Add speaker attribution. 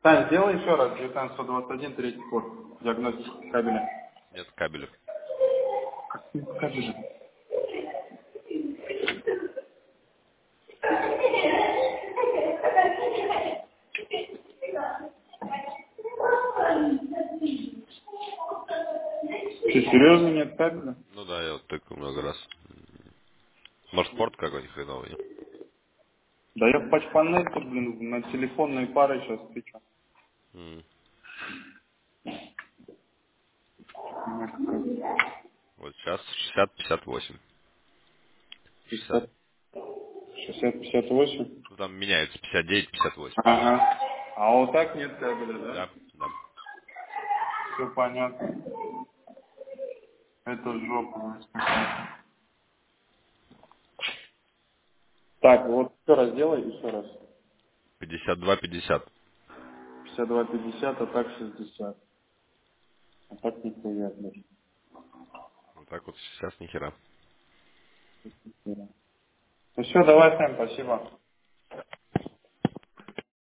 Speaker 1: Сань, сделай еще раз 19121, третий код. Диагностика кабеля.
Speaker 2: Нет кабеля.
Speaker 1: Кабеля. Что, серьезно нет кабеля?
Speaker 2: Ну да, я вот тыкаю много раз. Может, порт какой-нибудь хреновый? Нет?
Speaker 1: Да я в патчпанете, блин, на телефонной паре сейчас тычу.
Speaker 2: М. Вот сейчас 60-58. 60.
Speaker 1: 60-58.
Speaker 2: Ну там меняется 59-58.
Speaker 1: Ага. А вот так нет кабеля, да?
Speaker 2: Да, да.
Speaker 1: Все понятно. Это жопа, блядь, какая-то. Так, вот еще раз делай, еще раз.
Speaker 2: 52-50.
Speaker 1: 52-50, а так 60. А так нихуя, блядь.
Speaker 2: Вот так вот сейчас ни хера.
Speaker 1: Ну все, давай, Сэм, спасибо.